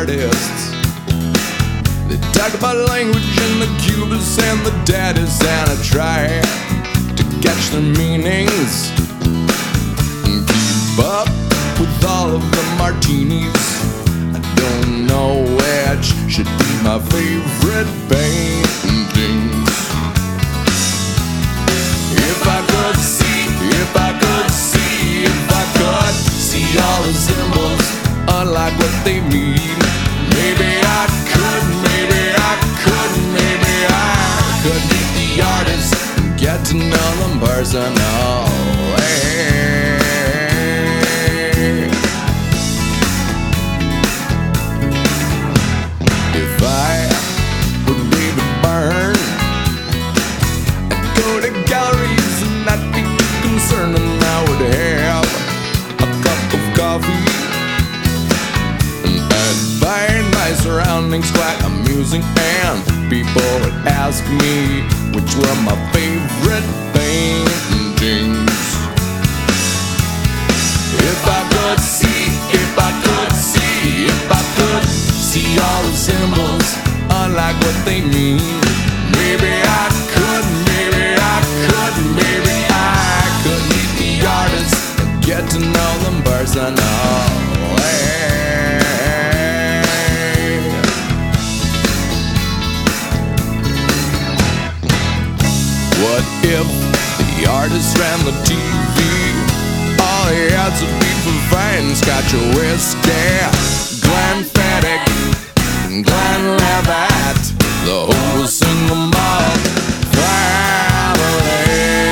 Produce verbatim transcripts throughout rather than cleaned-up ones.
artists. They talk about language and the cubists and the daddies, and I try to catch their meanings and keep up with all of the martinis. I don't know which should be my favorite paintings. If I could see, if I could see, if I could see all the symbols, unlike what they mean, maybe I could, maybe I could, maybe I could meet the artist and get to know them personally. If I were David Byrne, I'd go to galleries and not be concerned, and I would have a cup of coffee and I'd find my surroundings quite amusing, and people would ask me which were my favorite paintings. If I could see, if I could see, if I could see all the symbols, unlike what they mean, maybe I could, maybe I could, maybe I could meet the artists and get to know them personally. What if the artist ran the T V? All he had to be for fine scotch or whiskey. Glenn Feddick and Glenn Levitt, the whole single malt family.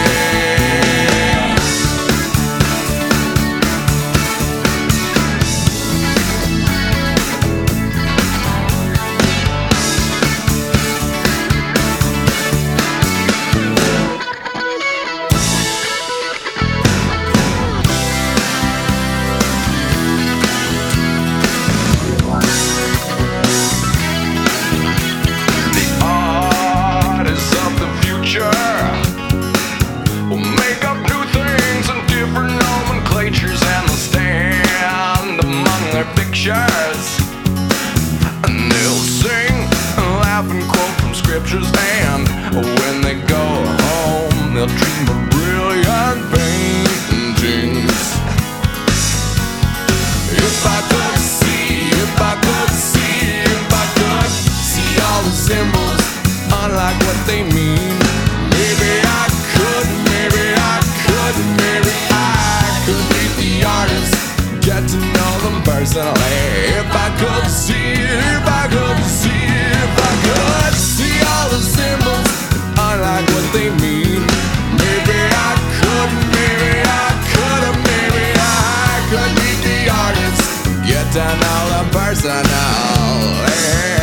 And they'll sing and laugh and quote from scriptures, and when they go home they'll dream of brilliant paintings. If I could see, if I could see, if I could see all the symbols, unlike what they mean, maybe I could, maybe I could, maybe I could meet the artist, get to know them personally. If I could see, if I could see, if I could see all the symbols, unlike what they mean, maybe I could, maybe I could, maybe I could meet the artist, get to know them personally.